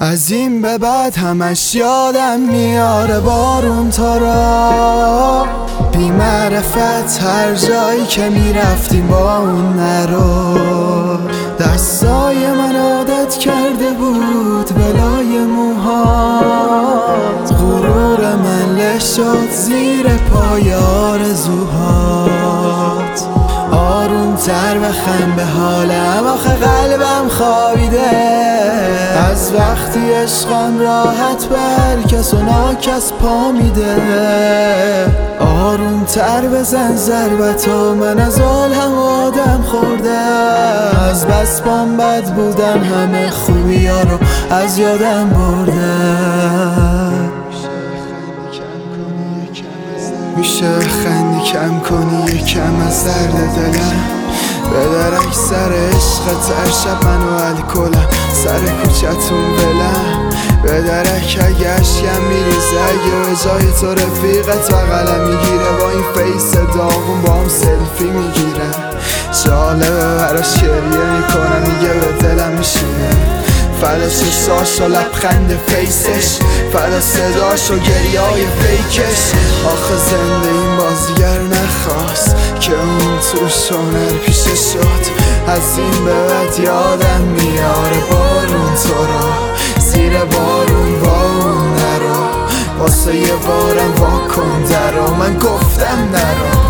از این به بعد همش یادم میاره بارون تو را، بی معرفت هر جایی که میرفتیم با اون نرو. دستای من عادت کرده بود بلای موهات، غرور من له شد زیر پای آرزوهات. آروم تر بخند به حالم، آخه قلبم خوابیده از وقتی عشقم راحت بر کس و ناکس پا میده. آروم تر بزن ضربتو، من از عالم آدم خوردم، از بس بام بد بودن همه خوبی ها رو از یادم بردم. میشه خندی کم کنی یکم از درد دلم، بدرک سر عشقت هر شب منو الکلم، سر کوچتون بلم بدرک اگه اشکم میریزه، اگه به جای تو رفیقت بغلم میگیره، با این فیس داغون با هم سلفی میگیرم، جالبه براش گریه میکنم میگه به دلم میشینه، فدا چشاش و لبخند فیسش، فدا صداش و گریه های فیکش. آخه زنده این بازیگر نخواست که اون توش هنر پیشه شد. از این به بعد یادم میاره بارون تو را، زیر بارون با اون نرو، واسه یه بارم واکن درو، من گفتم نرو.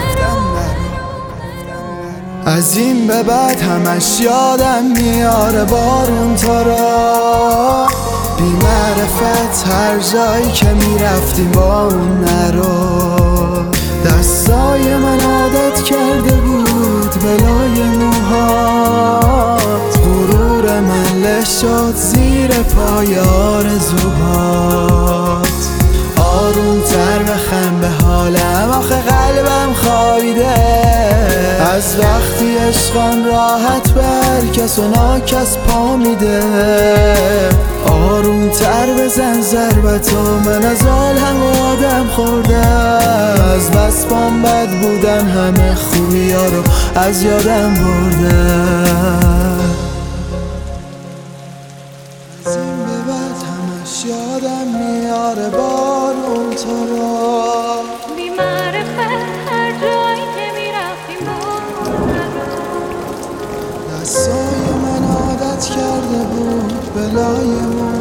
از این به بعد همش یادم میاره بارون تو را، بی معرفت هر جایی که میرفتیم با اون نرو. دستای من عادت کرده بود بلای موهات، غرور من له شد زیر پای آرزوهات. آروم تر بخند به حالم، آخه قلبم خوابیده از وقتی عشقم راحت بر کس و ناکس پا میده. آروم تر بزن ضربتو، من از عالم آدم خوردم، از بس بام بد بودن همه خوبی ها رو از یادم بردم. از این به بعد همش یادم میاره بارون تو را، بی معرفت هر جایی که میرفتیم با دستای من عادت کرده بود بلای